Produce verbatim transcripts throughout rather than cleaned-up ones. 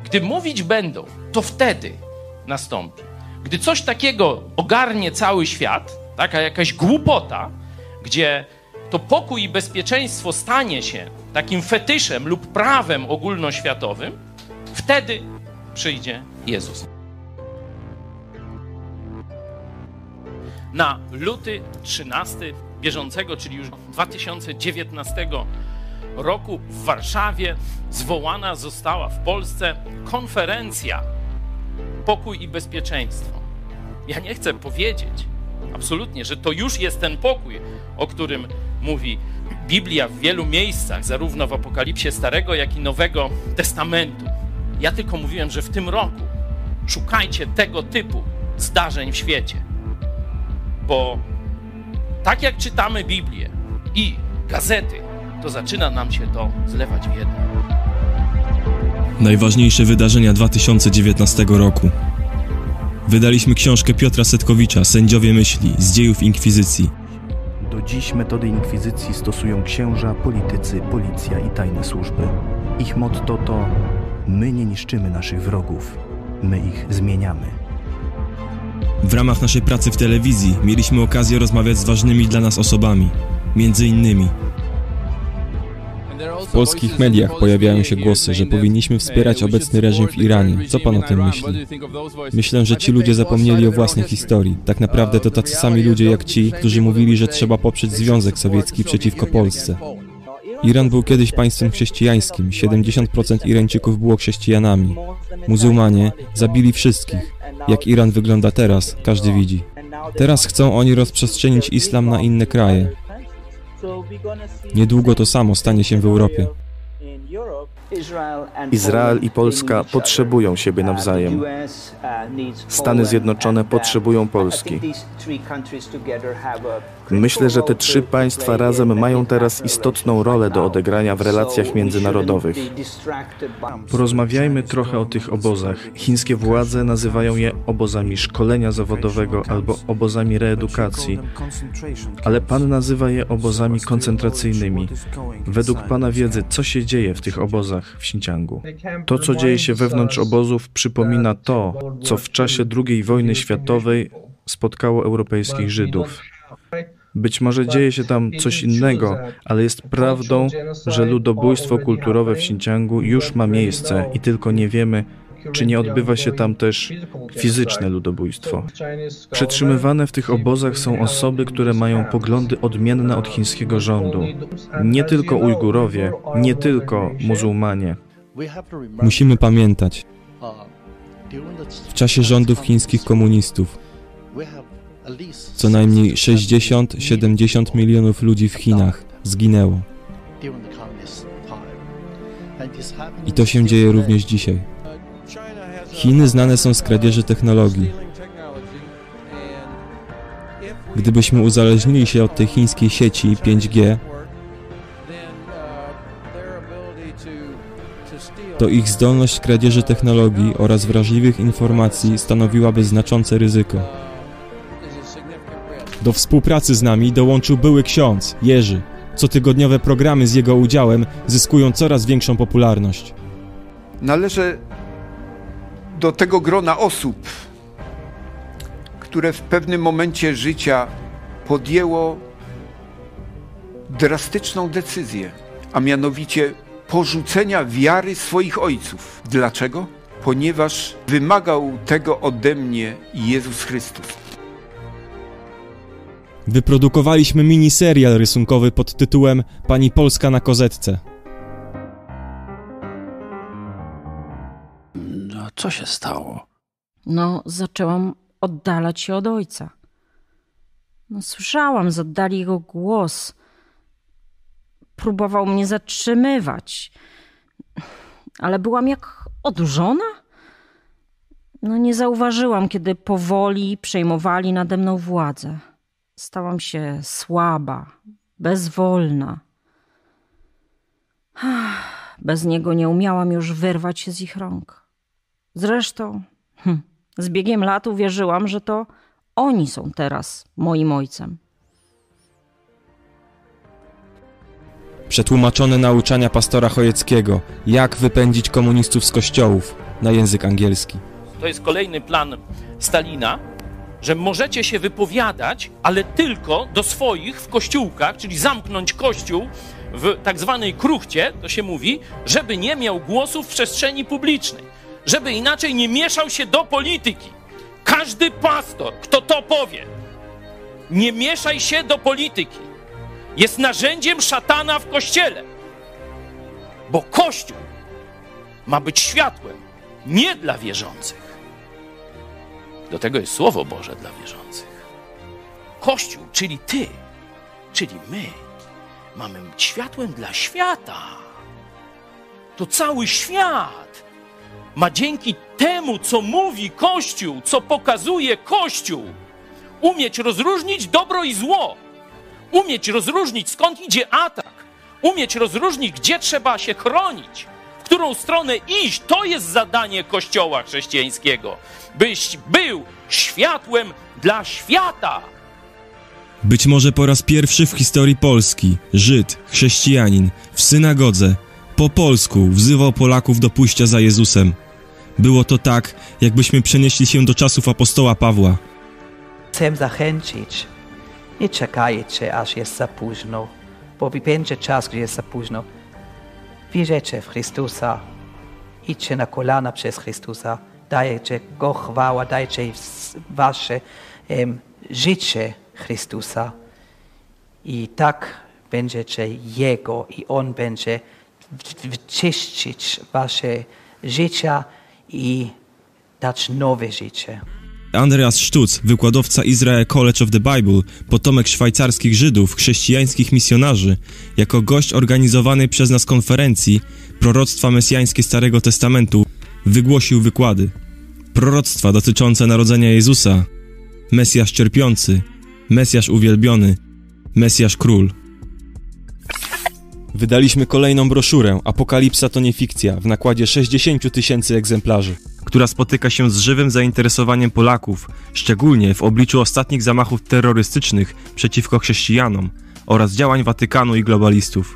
Gdy mówić będą, to wtedy nastąpi. Gdy coś takiego ogarnie cały świat, taka jakaś głupota, gdzie to pokój i bezpieczeństwo stanie się takim fetyszem lub prawem ogólnoświatowym, wtedy przyjdzie Jezus. Na luty trzynasty bieżącego, czyli już dwa tysiące dziewiętnastego roku w Warszawie zwołana została w Polsce konferencja Pokój i bezpieczeństwo. Ja nie chcę powiedzieć absolutnie, że to już jest ten pokój, o którym mówi Biblia w wielu miejscach, zarówno w Apokalipsie Starego, jak i Nowego Testamentu. Ja tylko mówiłem, że w tym roku szukajcie tego typu zdarzeń w świecie. Bo tak jak czytamy Biblię i gazety, to zaczyna nam się to zlewać w jedno. Najważniejsze wydarzenia dwa tysiące dziewiętnastego roku. Wydaliśmy książkę Piotra Setkowicza, Sędziowie myśli, z dziejów inkwizycji. Do dziś metody inkwizycji stosują księża, politycy, policja i tajne służby. Ich motto to: my nie niszczymy naszych wrogów, my ich zmieniamy. W ramach naszej pracy w telewizji mieliśmy okazję rozmawiać z ważnymi dla nas osobami, między innymi. W polskich mediach pojawiają się głosy, że powinniśmy wspierać obecny reżim w Iranie. Co pan o tym myśli? Myślę, że ci ludzie zapomnieli o własnej historii. Tak naprawdę to tacy sami ludzie jak ci, którzy mówili, że trzeba poprzeć Związek Sowiecki przeciwko Polsce. Iran był kiedyś państwem chrześcijańskim, siedemdziesiąt procent Irańczyków było chrześcijanami. Muzułmanie zabili wszystkich. Jak Iran wygląda teraz, każdy widzi. Teraz chcą oni rozprzestrzenić islam na inne kraje. Niedługo to samo stanie się w Europie. Izrael i Polska potrzebują siebie nawzajem. Stany Zjednoczone potrzebują Polski. Myślę, że te trzy państwa razem mają teraz istotną rolę do odegrania w relacjach międzynarodowych. Porozmawiajmy trochę o tych obozach. Chińskie władze nazywają je obozami szkolenia zawodowego albo obozami reedukacji, ale Pan nazywa je obozami koncentracyjnymi. Według Pana wiedzy, co się dzieje w tych obozach w Xinjiangu? To, co dzieje się wewnątrz obozów, przypomina to, co w czasie drugiej wojny światowej spotkało europejskich Żydów. Być może dzieje się tam coś innego, ale jest prawdą, że ludobójstwo kulturowe w Xinjiangu już ma miejsce i tylko nie wiemy, czy nie odbywa się tam też fizyczne ludobójstwo. Przetrzymywane w tych obozach są osoby, które mają poglądy odmienne od chińskiego rządu. Nie tylko Ujgurowie, nie tylko muzułmanie. Musimy pamiętać, w czasie rządów chińskich komunistów co najmniej sześćdziesiąt do siedemdziesięciu milionów ludzi w Chinach zginęło. I to się dzieje również dzisiaj. Chiny znane są z kradzieży technologii. Gdybyśmy uzależnili się od tej chińskiej sieci pięć G, to ich zdolność kradzieży technologii oraz wrażliwych informacji stanowiłaby znaczące ryzyko. Do współpracy z nami dołączył były ksiądz, Jerzy. Cotygodniowe programy z jego udziałem zyskują coraz większą popularność. Należę do tego grona osób, które w pewnym momencie życia podjęło drastyczną decyzję, a mianowicie porzucenia wiary swoich ojców. Dlaczego? Ponieważ wymagał tego ode mnie Jezus Chrystus. Wyprodukowaliśmy miniserial rysunkowy pod tytułem Pani Polska na kozetce. No, co się stało? No, zaczęłam oddalać się od ojca. No, słyszałam z oddali jego głos. Próbował mnie zatrzymywać. Ale byłam jak odurzona. No, nie zauważyłam, kiedy powoli przejmowali nade mną władzę. Stałam się słaba, bezwolna. Bez niego nie umiałam już wyrwać się z ich rąk. Zresztą hm, z biegiem lat uwierzyłam, że to oni są teraz moim ojcem. Przetłumaczone nauczania pastora Chojeckiego, jak wypędzić komunistów z kościołów. na język angielski. To jest kolejny plan Stalina, że możecie się wypowiadać, ale tylko do swoich w kościółkach, czyli zamknąć kościół w tak zwanej kruchcie, to się mówi, żeby nie miał głosu w przestrzeni publicznej, żeby inaczej nie mieszał się do polityki. Każdy pastor, kto to powie, nie mieszaj się do polityki, jest narzędziem szatana w kościele, bo kościół ma być światłem nie dla wierzących. Do tego jest Słowo Boże dla wierzących. Kościół, czyli ty, czyli my, mamy być światłem dla świata. To cały świat ma dzięki temu, co mówi Kościół, co pokazuje Kościół, umieć rozróżnić dobro i zło, umieć rozróżnić, skąd idzie atak, umieć rozróżnić, gdzie trzeba się chronić, w którą stronę iść. To jest zadanie Kościoła chrześcijańskiego, byś był światłem dla świata. Być może po raz pierwszy w historii Polski Żyd, chrześcijanin w synagodze po polsku wzywał Polaków do pójścia za Jezusem. Było to tak, jakbyśmy przenieśli się do czasów apostoła Pawła. Chcę zachęcić, nie czekajcie, aż jest za późno, bo będzie czas, gdy jest za późno. Wierzycie w Chrystusa, idźcie na kolana przez Chrystusa, dajcie Go chwała, dajcie wasze um, życie Chrystusa i tak będziecie Jego i On będzie wyczyścić wasze życia i dać nowe życie. Andreas Stutz, wykładowca Israel College of the Bible, potomek szwajcarskich Żydów, chrześcijańskich misjonarzy, jako gość organizowanej przez nas konferencji Proroctwa Mesjańskie Starego Testamentu, wygłosił wykłady. Proroctwa dotyczące narodzenia Jezusa, Mesjasz cierpiący, Mesjasz uwielbiony, Mesjasz król. Wydaliśmy kolejną broszurę Apokalipsa to nie fikcja w nakładzie sześćdziesiąt tysięcy egzemplarzy, która spotyka się z żywym zainteresowaniem Polaków, szczególnie w obliczu ostatnich zamachów terrorystycznych przeciwko chrześcijanom oraz działań Watykanu i globalistów.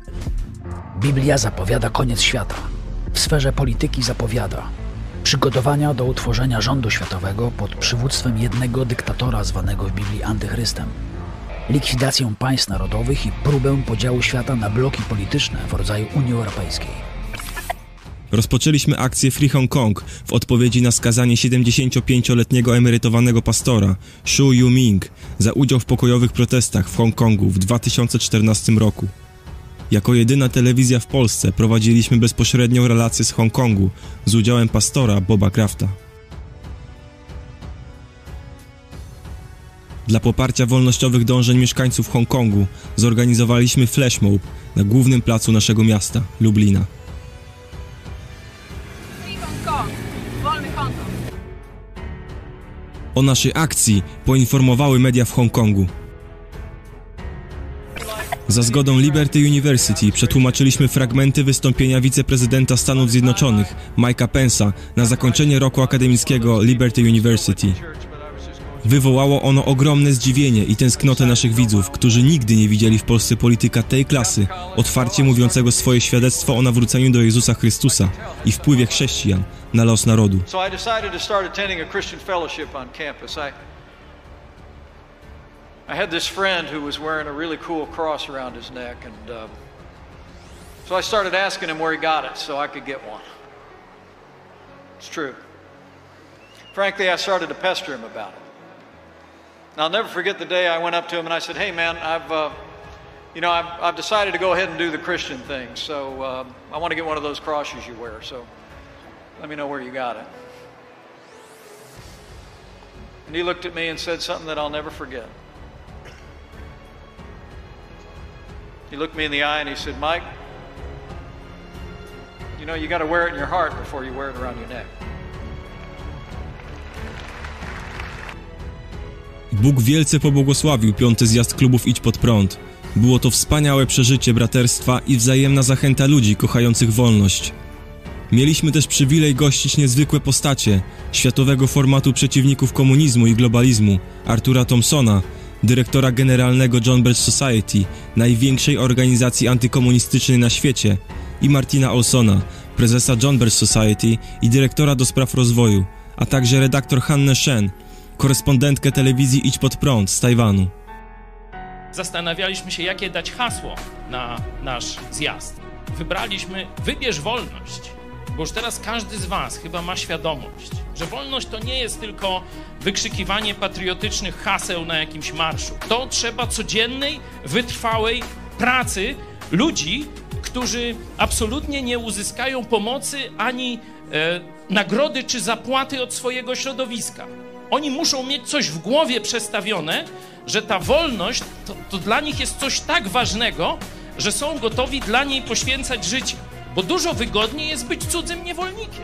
Biblia zapowiada koniec świata. W sferze polityki zapowiada przygotowania do utworzenia rządu światowego pod przywództwem jednego dyktatora zwanego w Biblii antychrystem, likwidację państw narodowych i próbę podziału świata na bloki polityczne w rodzaju Unii Europejskiej. Rozpoczęliśmy akcję Free Hong Kong w odpowiedzi na skazanie siedemdziesięciopięcioletniego emerytowanego pastora Shu Yu-ming za udział w pokojowych protestach w Hongkongu w dwa tysiące czternastym roku. Jako jedyna telewizja w Polsce prowadziliśmy bezpośrednią relację z Hongkongu z udziałem pastora Boba Crafta. Dla poparcia wolnościowych dążeń mieszkańców Hongkongu zorganizowaliśmy flash mob na głównym placu naszego miasta, Lublina. O naszej akcji poinformowały media w Hongkongu. Za zgodą Liberty University przetłumaczyliśmy fragmenty wystąpienia wiceprezydenta Stanów Zjednoczonych, Mike'a Pence'a, na zakończenie roku akademickiego Liberty University. Wywołało ono ogromne zdziwienie i tęsknotę naszych widzów, którzy nigdy nie widzieli w Polsce polityka tej klasy, otwarcie mówiącego swoje świadectwo o nawróceniu do Jezusa Chrystusa i wpływie chrześcijan na los narodu. I had this friend who was wearing a really cool cross around his neck, and uh, so I started asking him where he got it so I could get one. It's true. Frankly, I started to pester him about it. And I'll never forget the day I went up to him and I said, "Hey, man, I've, uh, you know, I've, I've decided to go ahead and do the Christian thing, so um, I want to get one of those crosses you wear. So let me know where you got it." And he looked at me and said something that I'll never forget. He looked me in the eye and he said, "Mike, you know, you got to wear it in your heart before you wear it around your neck." Bóg wielce pobłogosławił piąty zjazd klubów Idź Pod Prąd. Było to wspaniałe przeżycie braterstwa i wzajemna zachęta ludzi kochających wolność. Mieliśmy też przywilej gościć niezwykłe postacie światowego formatu przeciwników komunizmu i globalizmu, Artura Thompsona, dyrektora generalnego John Birch Society, największej organizacji antykomunistycznej na świecie, i Martina Olsona, prezesa John Birch Society i dyrektora do spraw rozwoju, a także redaktor Hannę Shen, korespondentkę telewizji Idź Pod Prąd z Tajwanu. Zastanawialiśmy się, jakie dać hasło na nasz zjazd. Wybraliśmy Wybierz wolność, bo już teraz każdy z was chyba ma świadomość, że wolność to nie jest tylko wykrzykiwanie patriotycznych haseł na jakimś marszu. To trzeba codziennej, wytrwałej pracy ludzi, którzy absolutnie nie uzyskają pomocy ani e, nagrody czy zapłaty od swojego środowiska. Oni muszą mieć coś w głowie przestawione, że ta wolność to, to dla nich jest coś tak ważnego, że są gotowi dla niej poświęcać życie, bo dużo wygodniej jest być cudzym niewolnikiem.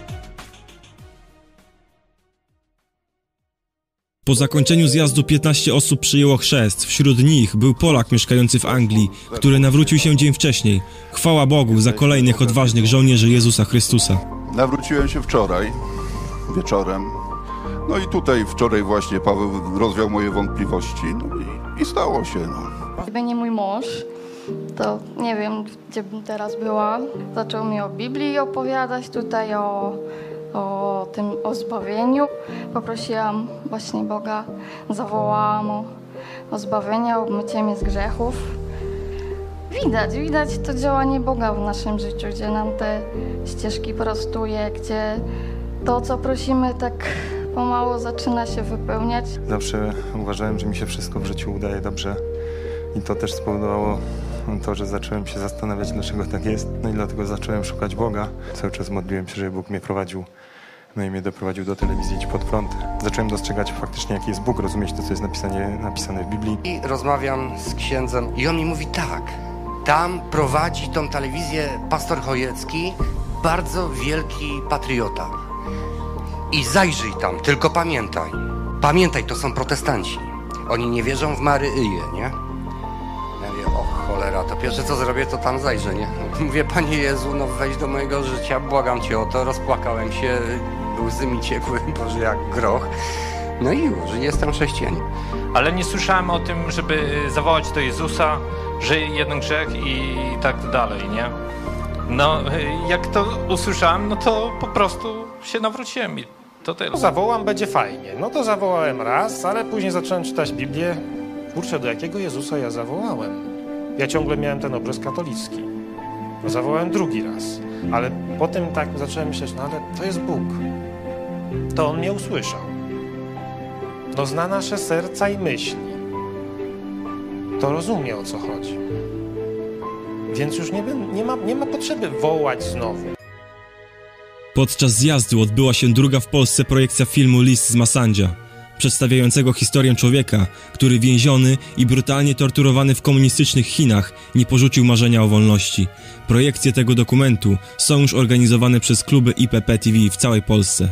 Po zakończeniu zjazdu piętnaście osób przyjęło chrzest. Wśród nich był Polak mieszkający w Anglii, który nawrócił się dzień wcześniej. Chwała Bogu za kolejnych odważnych żołnierzy Jezusa Chrystusa. Nawróciłem się wczoraj, wieczorem. No i tutaj wczoraj właśnie Paweł rozwiał moje wątpliwości. No i, i stało się. No. Gdyby nie mój mąż, to nie wiem, gdzie bym teraz była. Zaczął mi o Biblii opowiadać, tutaj o, o tym, o zbawieniu. Poprosiłam właśnie Boga, zawołałam o, o zbawienie, o mycie mnie z grzechów. Widać, widać to działanie Boga w naszym życiu, gdzie nam te ścieżki prostuje, gdzie to, co prosimy, tak pomału zaczyna się wypełniać. Zawsze uważałem, że mi się wszystko w życiu udaje dobrze i to też spowodowało to, że zacząłem się zastanawiać, dlaczego tak jest. No i dlatego zacząłem szukać Boga. Cały czas modliłem się, żeby Bóg mnie prowadził. No i mnie doprowadził do telewizji Idź Pod Prąd. Zacząłem dostrzegać faktycznie, jaki jest Bóg, rozumieć to, co jest napisane, napisane w Biblii. I rozmawiam z księdzem i on mi mówi tak, tam prowadzi tą telewizję pastor Chojecki, bardzo wielki patriota. I zajrzyj tam, tylko pamiętaj. Pamiętaj, to są protestanci. Oni nie wierzą w Maryję, nie? Ja mówię, o cholera, to pierwsze co zrobię, to tam zajrzę, nie? Mówię, Panie Jezu, no wejdź do mojego życia, błagam Cię o to. Rozpłakałem się, łzy mi ciekły, może jak groch. No i już, jestem chrześcijanin. Ale nie słyszałem o tym, żeby zawołać do Jezusa, że jeden grzech i tak dalej, nie? No, jak to usłyszałem, no to po prostu się nawróciłem i to tyle. Zawołam, będzie fajnie. No to zawołałem raz, ale później zacząłem czytać Biblię. Kurczę, do jakiego Jezusa ja zawołałem? Ja ciągle miałem ten obraz katolicki. No, zawołałem drugi raz. Ale potem tak zacząłem myśleć, no ale to jest Bóg. To On mnie usłyszał. No zna nasze serca i myśli. To rozumie, o co chodzi. Więc już nie, nie, ma, nie ma potrzeby wołać znowu. Podczas zjazdu odbyła się druga w Polsce projekcja filmu List z Masandzia, przedstawiającego historię człowieka, który więziony i brutalnie torturowany w komunistycznych Chinach nie porzucił marzenia o wolności. Projekcje tego dokumentu są już organizowane przez kluby I P P T V w całej Polsce.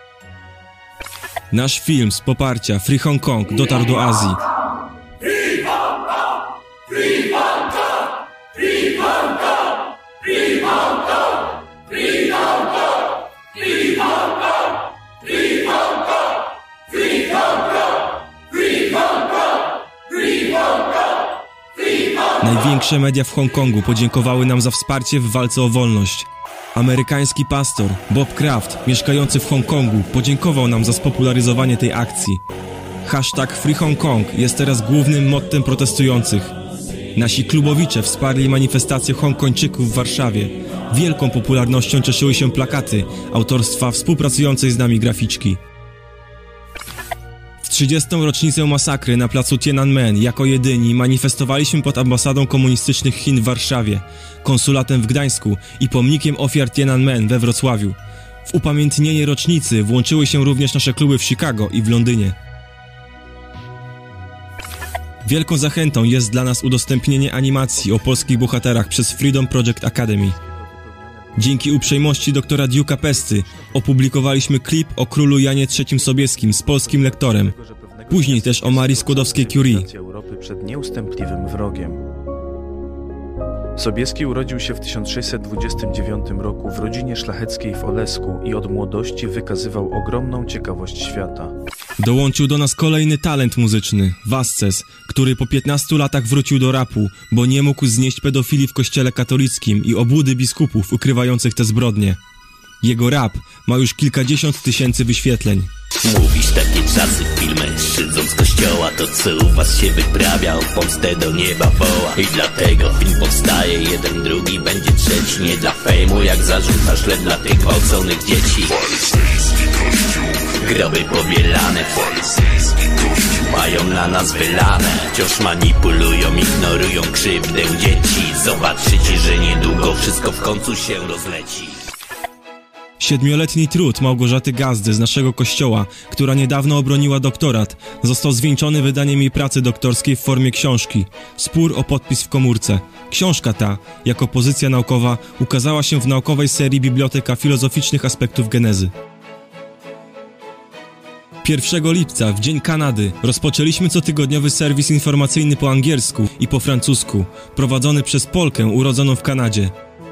Nasz film z poparcia Free Hong Kong dotarł do Azji. Free Hong Kong! Free Hong Kong! Free Hong Kong! Free Hong Kong! Free Hong Kong! Free Hong Kong! Free Hong Kong! Free Hong Kong! Free Hong Kong! Free Hong Kong! Free Hong Kong! Największe media w Hongkongu podziękowały nam za wsparcie w walce o wolność. Amerykański pastor Bob Kraft, mieszkający w Hongkongu, podziękował nam za spopularyzowanie tej akcji. Hashtag Free Hong Kong jest teraz głównym mottem protestujących. Nasi klubowicze wsparli manifestację Hongkończyków w Warszawie. Wielką popularnością cieszyły się plakaty autorstwa współpracującej z nami graficzki. W trzydziestą rocznicę masakry na placu Tiananmen jako jedyni manifestowaliśmy pod ambasadą komunistycznych Chin w Warszawie, konsulatem w Gdańsku i pomnikiem ofiar Tiananmen we Wrocławiu. W upamiętnienie rocznicy włączyły się również nasze kluby w Chicago i w Londynie. Wielką zachętą jest dla nas udostępnienie animacji o polskich bohaterach przez Freedom Project Academy. Dzięki uprzejmości doktora Duke'a Pesty opublikowaliśmy klip o królu Janie trzecim Sobieskim z polskim lektorem. Później też o Marii Skłodowskiej-Curie. Europy przed nieustępliwym wrogiem. Sobieski urodził się w tysiąc sześćset dwudziestym dziewiątym roku w rodzinie szlacheckiej w Olesku i od młodości wykazywał ogromną ciekawość świata. Dołączył do nas kolejny talent muzyczny, Vasquez, który po piętnastu latach wrócił do rapu, bo nie mógł znieść pedofilii w kościele katolickim i obłudy biskupów ukrywających te zbrodnie. Jego rap ma już kilkadziesiąt tysięcy wyświetleń. Mówisz takie czasy, filmy szydząc z kościoła. To co u was się wyprawia, o pomstę do nieba woła. I dlatego film powstaje, jeden drugi będzie trzeci. Nie dla fejmu jak zarzucasz, lecz dla tych gwałconych dzieci. Groby powielane, mają na nas wylane. Wciąż manipulują, ignorują krzywdę dzieci. Zobaczycie, że niedługo wszystko w końcu się rozleci. Siedmioletni trud Małgorzaty Gazdy z naszego kościoła, która niedawno obroniła doktorat, został zwieńczony wydaniem jej pracy doktorskiej w formie książki Spór o podpis w komórce. Książka ta, jako pozycja naukowa, ukazała się w naukowej serii Biblioteka Filozoficznych Aspektów Genezy. pierwszego lipca, w Dzień Kanady, rozpoczęliśmy cotygodniowy serwis informacyjny po angielsku i po francusku, prowadzony przez Polkę urodzoną w Kanadzie.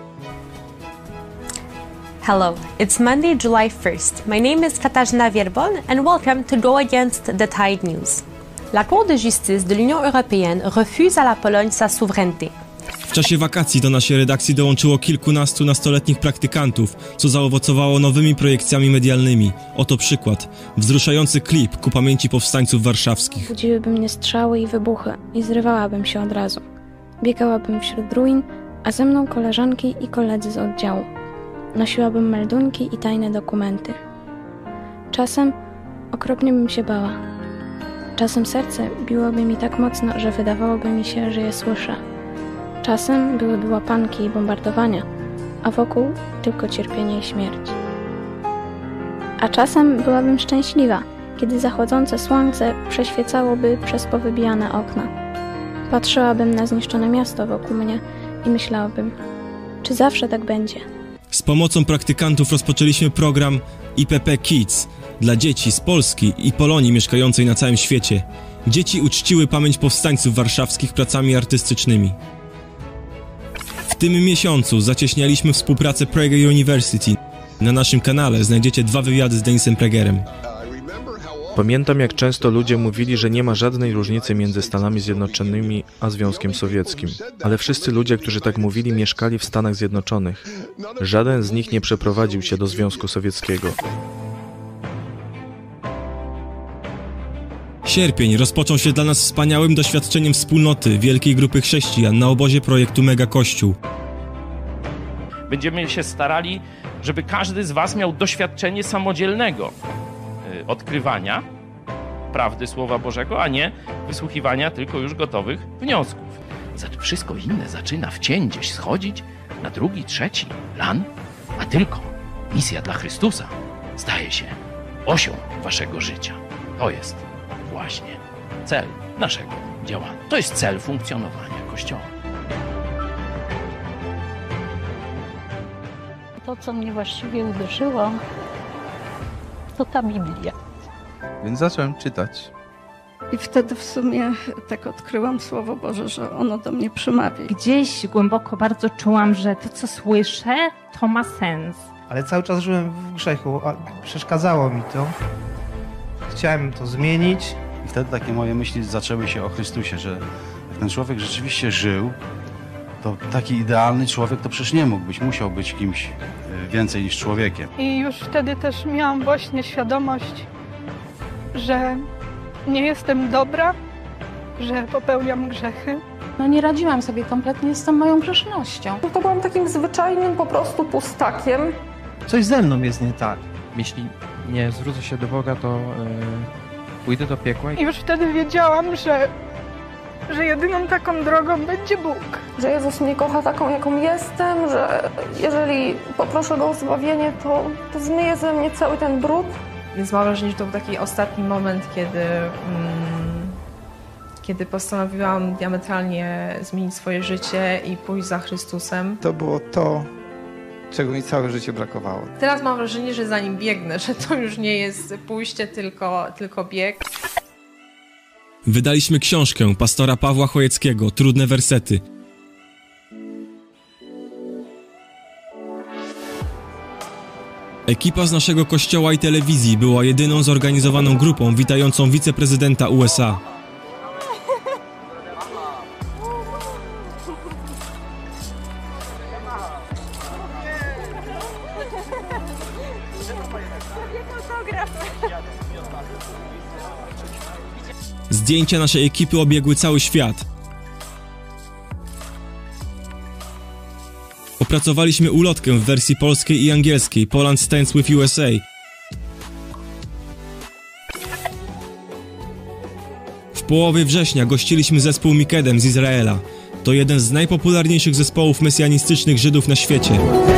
Hello, it's Monday, July first. My name is Katarzyna Wierbon and welcome to Go Against the Tide News. La Cour de justice de l'Union européenne refuse à la Pologne sa souveraineté. W czasie wakacji do naszej redakcji dołączyło kilkunastu nastoletnich praktykantów, co zaowocowało nowymi projekcjami medialnymi. Oto przykład. Wzruszający klip ku pamięci powstańców warszawskich. Budziłyby mnie strzały i wybuchy i zrywałabym się od razu. Biegałabym wśród ruin, a ze mną koleżanki i koledzy z oddziału. Nosiłabym meldunki i tajne dokumenty. Czasem okropnie bym się bała. Czasem serce biłoby mi tak mocno, że wydawałoby mi się, że je słyszę. Czasem byłyby łapanki i bombardowania, a wokół tylko cierpienie i śmierć. A czasem byłabym szczęśliwa, kiedy zachodzące słońce przeświecałoby przez powybijane okna. Patrzyłabym na zniszczone miasto wokół mnie i myślałabym, czy zawsze tak będzie. Z pomocą praktykantów rozpoczęliśmy program I P P Kids dla dzieci z Polski i Polonii mieszkającej na całym świecie. Dzieci uczciły pamięć powstańców warszawskich pracami artystycznymi. W tym miesiącu zacieśnialiśmy współpracę Prager University. Na naszym kanale znajdziecie dwa wywiady z Denisem Pragerem. Pamiętam, jak często ludzie mówili, że nie ma żadnej różnicy między Stanami Zjednoczonymi a Związkiem Sowieckim. Ale wszyscy ludzie, którzy tak mówili, mieszkali w Stanach Zjednoczonych. Żaden z nich nie przeprowadził się do Związku Sowieckiego. Sierpień rozpoczął się dla nas wspaniałym doświadczeniem wspólnoty wielkiej grupy chrześcijan na obozie projektu Mega Kościół. Będziemy się starali, żeby każdy z was miał doświadczenie samodzielnego odkrywania prawdy Słowa Bożego, a nie wysłuchiwania tylko już gotowych wniosków. Wszystko inne zaczyna w cień gdzieś schodzić na drugi, trzeci plan, a tylko misja dla Chrystusa staje się osią waszego życia. To jest właśnie cel naszego działania. To jest cel funkcjonowania Kościoła. To, co mnie właściwie uderzyło, to ta Biblia. Więc zacząłem czytać. I wtedy w sumie tak odkryłam Słowo Boże, że ono do mnie przemawia. Gdzieś głęboko bardzo czułam, że to, co słyszę, to ma sens. Ale cały czas żyłem w grzechu, a przeszkadzało mi to. Chciałem to zmienić. I wtedy takie moje myśli zaczęły się o Chrystusie, że jak ten człowiek rzeczywiście żył, to taki idealny człowiek to przecież nie mógł być, musiał być kimś więcej niż człowiekiem. I już wtedy też miałam właśnie świadomość, że nie jestem dobra, że popełniam grzechy. No nie radziłam sobie kompletnie z tą moją grzesznością. To byłam takim zwyczajnym po prostu pustakiem. Coś ze mną jest nie tak. Jeśli nie zwrócę się do Boga, to yy, pójdę do piekła. I już wtedy wiedziałam, że że jedyną taką drogą będzie Bóg. Że Jezus mnie kocha taką, jaką jestem, że jeżeli poproszę Go o zbawienie, to, to zmyje ze mnie cały ten brud. Więc mam wrażenie, że to był taki ostatni moment, kiedy, mm, kiedy postanowiłam diametralnie zmienić swoje życie i pójść za Chrystusem. To było to, czego mi całe życie brakowało. Teraz mam wrażenie, że za nim biegnę, że to już nie jest pójście, tylko, tylko bieg. Wydaliśmy książkę pastora Pawła Chojeckiego Trudne wersety. Ekipa z naszego kościoła i telewizji była jedyną zorganizowaną grupą witającą wiceprezydenta U S A. Zdjęcia naszej ekipy obiegły cały świat. Opracowaliśmy ulotkę w wersji polskiej i angielskiej Poland Stands with U S A. W połowie września gościliśmy zespół Mikedem z Izraela. To jeden z najpopularniejszych zespołów mesjanistycznych Żydów na świecie.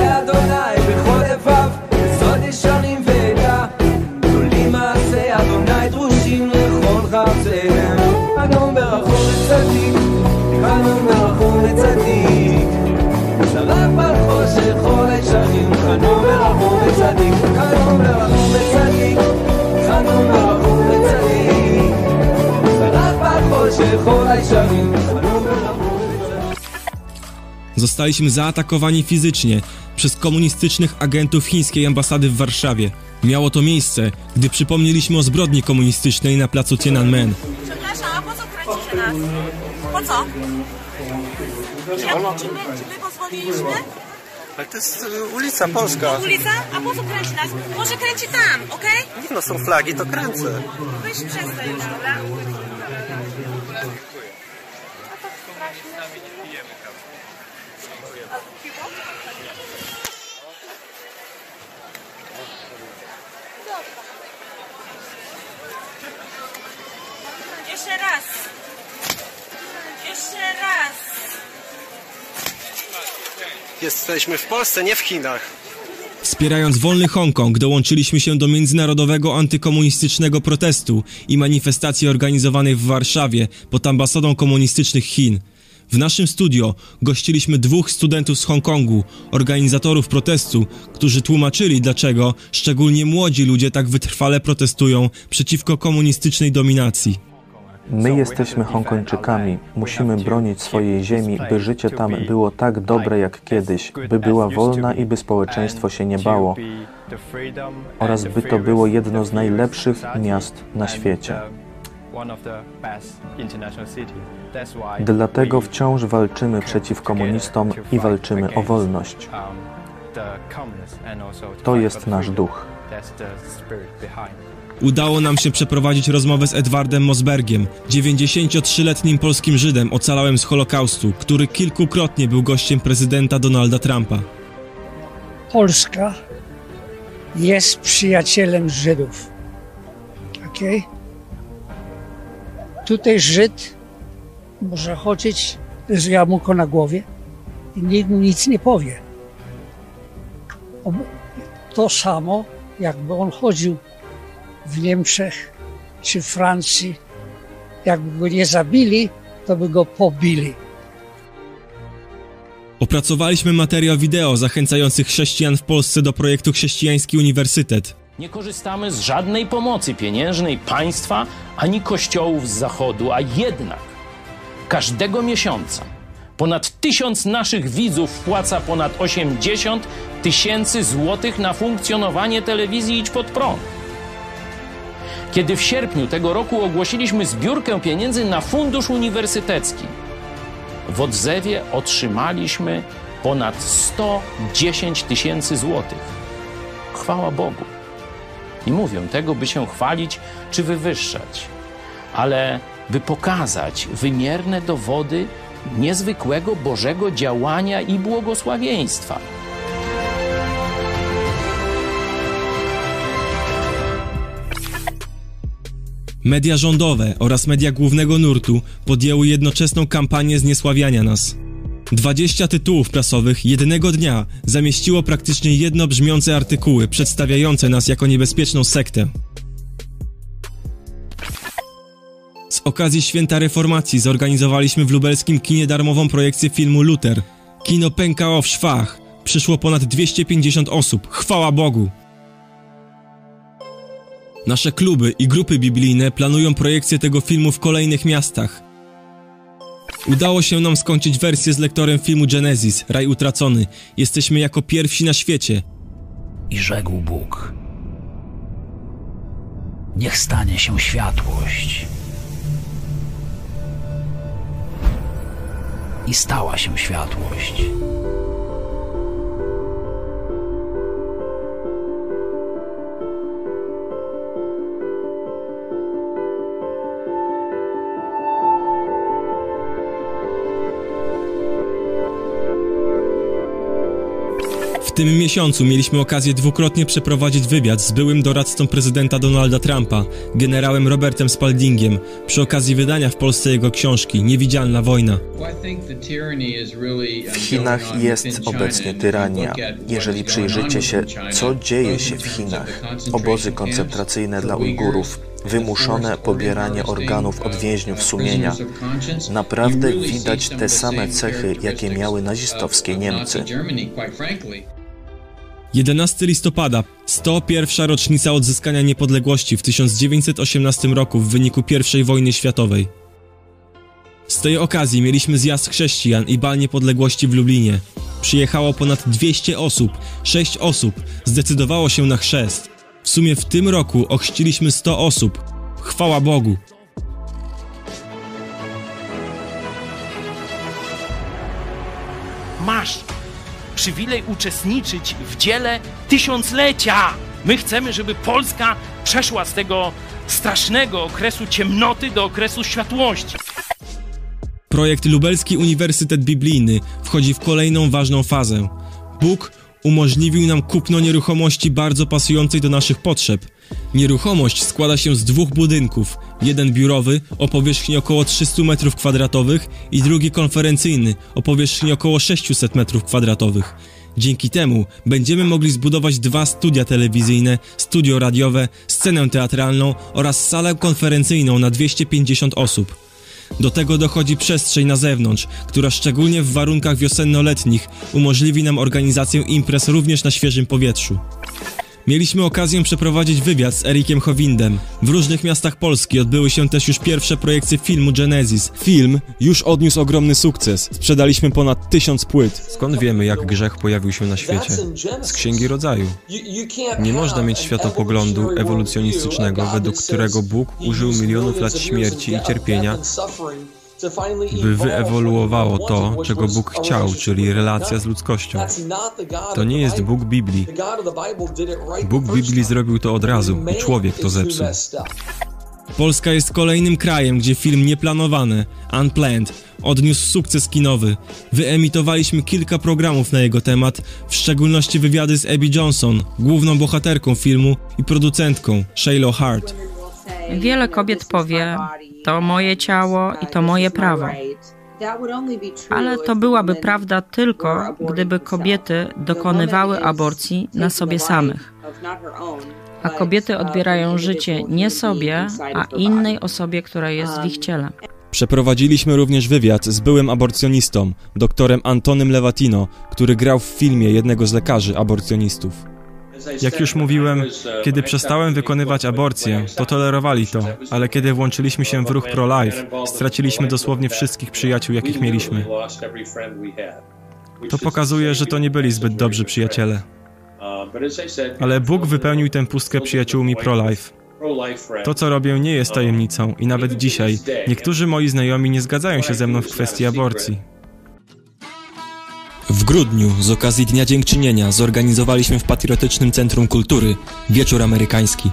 Zostaliśmy zaatakowani fizycznie przez komunistycznych agentów chińskiej ambasady w Warszawie. Miało to miejsce, gdy przypomnieliśmy o zbrodni komunistycznej na placu Tiananmen. Przepraszam, a po co kręcicie nas? Po co? Czy, jak, czy, my, czy my pozwoliliśmy? Ale to jest ulica Polska. To ulica? A po co kręci nas? Może kręci tam, okej? Okay? Nie no, są flagi, to kręcę. Weź przestań już, dobra? Jeszcze raz. Jeszcze raz. Jesteśmy w Polsce, nie w Chinach. Wspierając wolny Hongkong, dołączyliśmy się do międzynarodowego antykomunistycznego protestu i manifestacji organizowanej w Warszawie pod ambasadą komunistycznych Chin. W naszym studio gościliśmy dwóch studentów z Hongkongu, organizatorów protestu, którzy tłumaczyli, dlaczego szczególnie młodzi ludzie tak wytrwale protestują przeciwko komunistycznej dominacji. My jesteśmy Hongkończykami. Musimy bronić swojej ziemi, by życie tam było tak dobre jak kiedyś, by była wolna i by społeczeństwo się nie bało, oraz by to było jedno z najlepszych miast na świecie. Dlatego wciąż walczymy przeciw komunistom i walczymy o wolność. To jest nasz duch. Udało nam się przeprowadzić rozmowę z Edwardem Mosbergiem, dziewięćdziesięciotrzyletnim polskim Żydem ocalałym z Holokaustu, który kilkukrotnie był gościem prezydenta Donalda Trumpa. Polska jest przyjacielem Żydów. Okej? Okay? Tutaj Żyd może chodzić z jabłko na głowie i nikt mu nic nie powie. To samo, jakby on chodził w Niemczech czy w Francji, jakby go nie zabili, to by go pobili. Opracowaliśmy materiał wideo zachęcający chrześcijan w Polsce do projektu Chrześcijański Uniwersytet. Nie korzystamy z żadnej pomocy pieniężnej państwa ani kościołów z Zachodu, a jednak każdego miesiąca ponad tysiąc naszych widzów wpłaca ponad osiemdziesiąt tysięcy złotych na funkcjonowanie telewizji Idź Pod Prąd. Kiedy w sierpniu tego roku ogłosiliśmy zbiórkę pieniędzy na fundusz uniwersytecki, w odzewie otrzymaliśmy ponad sto dziesięć tysięcy złotych. Chwała Bogu. Nie mówię tego, by się chwalić czy wywyższać, ale by pokazać wymierne dowody niezwykłego Bożego działania i błogosławieństwa. Media rządowe oraz media głównego nurtu podjęły jednoczesną kampanię zniesławiania nas. dwadzieścia tytułów prasowych jednego dnia zamieściło praktycznie jednobrzmiące artykuły przedstawiające nas jako niebezpieczną sektę. Z okazji Święta Reformacji zorganizowaliśmy w lubelskim kinie darmową projekcję filmu Luter. Kino pękało w szwach. Przyszło ponad dwieście pięćdziesiąt osób. Chwała Bogu! Nasze kluby i grupy biblijne planują projekcję tego filmu w kolejnych miastach. Udało się nam skończyć wersję z lektorem filmu Genesis, Raj Utracony. Jesteśmy jako pierwsi na świecie. I rzekł Bóg: niech stanie się światłość. I stała się światłość. W tym miesiącu mieliśmy okazję dwukrotnie przeprowadzić wywiad z byłym doradcą prezydenta Donalda Trumpa, generałem Robertem Spaldingiem, przy okazji wydania w Polsce jego książki Niewidzialna wojna. W Chinach jest obecnie tyrania. Jeżeli przyjrzycie się, co dzieje się w Chinach, obozy koncentracyjne dla Ujgurów, wymuszone pobieranie organów od więźniów sumienia, naprawdę widać te same cechy, jakie miały nazistowskie Niemcy. jedenastego listopada, sto pierwsza rocznica odzyskania niepodległości w tysiąc dziewięćset osiemnastym roku w wyniku pierwszej wojny światowej. Z tej okazji mieliśmy zjazd chrześcijan i bal niepodległości w Lublinie. Przyjechało ponad dwieście osób, sześć osób zdecydowało się na chrzest. W sumie w tym roku ochrzciliśmy sto osób. Chwała Bogu! Masz przywilej uczestniczyć w dziele tysiąclecia. My chcemy, żeby Polska przeszła z tego strasznego okresu ciemnoty do okresu światłości. Projekt Lubelski Uniwersytet Biblijny wchodzi w kolejną ważną fazę. Bóg umożliwił nam kupno nieruchomości bardzo pasującej do naszych potrzeb. Nieruchomość składa się z dwóch budynków, jeden biurowy o powierzchni około trzysta metrów kwadratowych i drugi konferencyjny o powierzchni około sześćset metrów kwadratowych. Dzięki temu będziemy mogli zbudować dwa studia telewizyjne, studio radiowe, scenę teatralną oraz salę konferencyjną na dwieście pięćdziesiąt osób. Do tego dochodzi przestrzeń na zewnątrz, która szczególnie w warunkach wiosenno-letnich umożliwi nam organizację imprez również na świeżym powietrzu. Mieliśmy okazję przeprowadzić wywiad z Erikiem Howindem. W różnych miastach Polski odbyły się też już pierwsze projekcje filmu Genesis. Film już odniósł ogromny sukces. Sprzedaliśmy ponad tysiąc płyt. Skąd wiemy, jak grzech pojawił się na świecie? Z Księgi Rodzaju. Nie można mieć światopoglądu ewolucjonistycznego, według którego Bóg użył milionów lat śmierci i cierpienia, by wyewoluowało to, czego Bóg chciał, czyli relacja z ludzkością. To nie jest Bóg Biblii. Bóg Biblii zrobił to od razu i człowiek to zepsuł. Polska jest kolejnym krajem, gdzie film nieplanowany, Unplanned, odniósł sukces kinowy. Wyemitowaliśmy kilka programów na jego temat, w szczególności wywiady z Abby Johnson, główną bohaterką filmu i producentką, Shiloh Hart. Wiele kobiet powie: to moje ciało i to moje prawo. Ale to byłaby prawda tylko, gdyby kobiety dokonywały aborcji na sobie samych. A kobiety odbierają życie nie sobie, a innej osobie, która jest w ich ciele. Przeprowadziliśmy również wywiad z byłym aborcjonistą, doktorem Antonym Levatino, który grał w filmie jednego z lekarzy aborcjonistów. Jak już mówiłem, kiedy przestałem wykonywać aborcję, to tolerowali to, ale kiedy włączyliśmy się w ruch pro-life, straciliśmy dosłownie wszystkich przyjaciół, jakich mieliśmy. To pokazuje, że to nie byli zbyt dobrzy przyjaciele. Ale Bóg wypełnił tę pustkę przyjaciółmi pro-life. To, co robię, nie jest tajemnicą i nawet dzisiaj niektórzy moi znajomi nie zgadzają się ze mną w kwestii aborcji. W grudniu, z okazji Dnia Dziękczynienia, zorganizowaliśmy w Patriotycznym Centrum Kultury wieczór amerykański.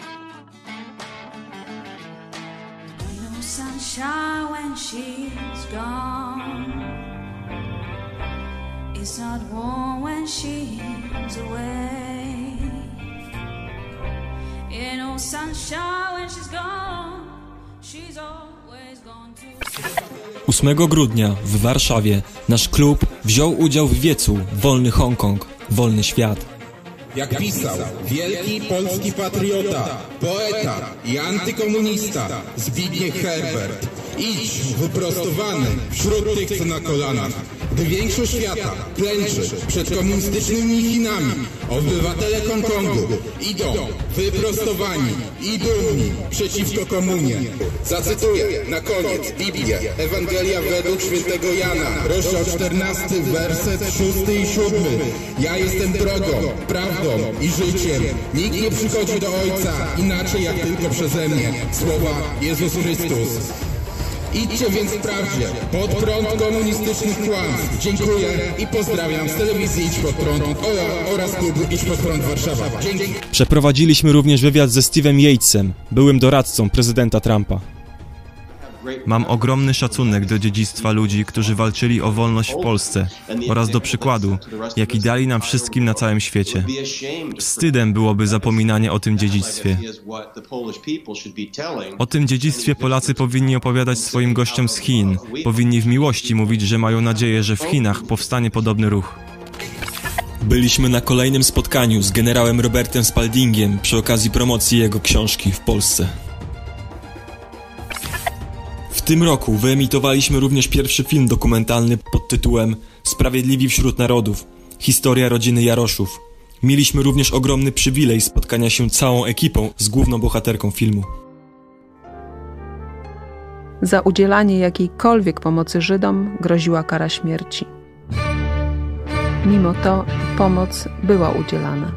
ósmego grudnia w Warszawie nasz klub wziął udział w wiecu Wolny Hongkong, Wolny Świat. Jak pisał wielki polski patriota, poeta i antykomunista Zbigniew Herbert, Idź wyprostowany wśród tych, co na kolanach. Gdy większość świata klęczy przed komunistycznymi Chinami, obywatele Hongkongu idą wyprostowani i dumni przeciwko komunie. Zacytuję na koniec Biblię, Ewangelia według świętego Jana, rozdział czternasty, werset szósty i siódmy. Ja jestem drogą, prawdą i życiem. Nikt nie przychodzi do Ojca inaczej jak tylko przeze mnie. Słowa Jezus Chrystus. Idźcie więc w prawdzie, pod prąd komunistycznych kłamstw. Dziękuję i pozdrawiam z telewizji Idź Pod Prąd oraz klubu Idź Pod Prąd Warszawa. Dzięki. Przeprowadziliśmy również wywiad ze Steve'em Yatesem, byłym doradcą prezydenta Trumpa. Mam ogromny szacunek do dziedzictwa ludzi, którzy walczyli o wolność w Polsce oraz do przykładu, jaki dali nam wszystkim na całym świecie. Wstydem byłoby zapominanie o tym dziedzictwie. O tym dziedzictwie Polacy powinni opowiadać swoim gościom z Chin. Powinni w miłości mówić, że mają nadzieję, że w Chinach powstanie podobny ruch. Byliśmy na kolejnym spotkaniu z generałem Robertem Spaldingiem przy okazji promocji jego książki w Polsce. W tym roku wyemitowaliśmy również pierwszy film dokumentalny pod tytułem Sprawiedliwi wśród narodów. Historia rodziny Jaroszów. Mieliśmy również ogromny przywilej spotkania się całą ekipą z główną bohaterką filmu. Za udzielanie jakiejkolwiek pomocy Żydom groziła kara śmierci. Mimo to pomoc była udzielana.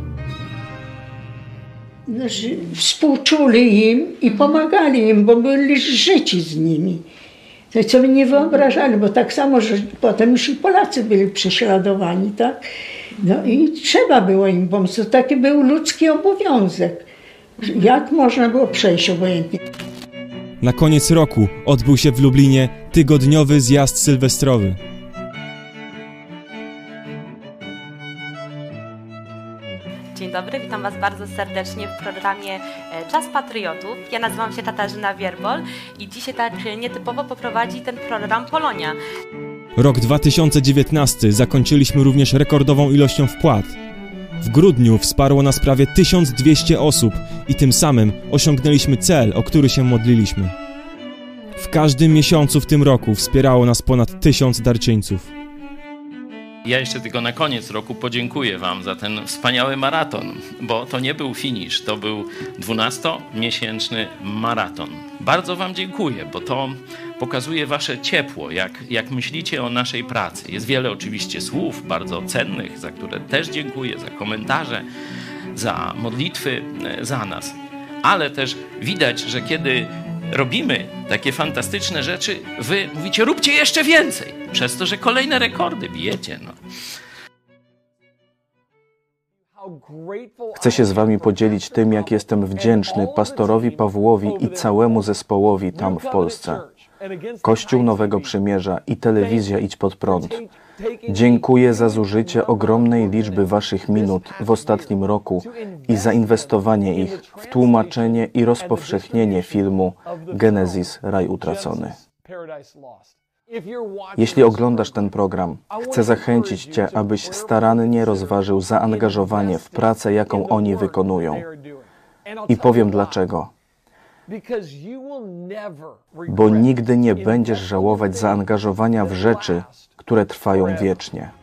Współczuli im i pomagali im, bo byli życi z nimi. To sobie nie wyobrażali, bo tak samo, że potem już i Polacy byli prześladowani, tak? No i trzeba było im pomóc. To taki był ludzki obowiązek. Jak można było przejść obojętnie? Na koniec roku odbył się w Lublinie tygodniowy zjazd sylwestrowy. Dzień dobry, witam Was bardzo serdecznie w programie Czas Patriotów. Ja nazywam się Katarzyna Wierbol i dzisiaj tak nietypowo poprowadzi ten program Polonia. Rok dwa tysiące dziewiętnasty zakończyliśmy również rekordową ilością wpłat. W grudniu wsparło nas prawie tysiąc dwieście osób i tym samym osiągnęliśmy cel, o który się modliliśmy. W każdym miesiącu w tym roku wspierało nas ponad tysiąc darczyńców. Ja jeszcze tylko na koniec roku podziękuję Wam za ten wspaniały maraton, bo to nie był finisz, to był dwunastomiesięczny maraton. Bardzo Wam dziękuję, bo to pokazuje Wasze ciepło, jak, jak myślicie o naszej pracy. Jest wiele oczywiście słów bardzo cennych, za które też dziękuję, za komentarze, za modlitwy za nas. Ale też widać, że kiedy robimy takie fantastyczne rzeczy, wy mówicie, róbcie jeszcze więcej, przez to, że kolejne rekordy bijecie. No. Chcę się z wami podzielić tym, jak jestem wdzięczny pastorowi Pawłowi i całemu zespołowi tam w Polsce. Kościół Nowego Przymierza i telewizja Idź Pod Prąd. Dziękuję za zużycie ogromnej liczby waszych minut w ostatnim roku i zainwestowanie ich w tłumaczenie i rozpowszechnienie filmu Genezis – Raj Utracony. Jeśli oglądasz ten program, chcę zachęcić cię, abyś starannie rozważył zaangażowanie w pracę, jaką oni wykonują. I powiem dlaczego. Bo nigdy nie będziesz żałować zaangażowania w rzeczy, które trwają wiecznie.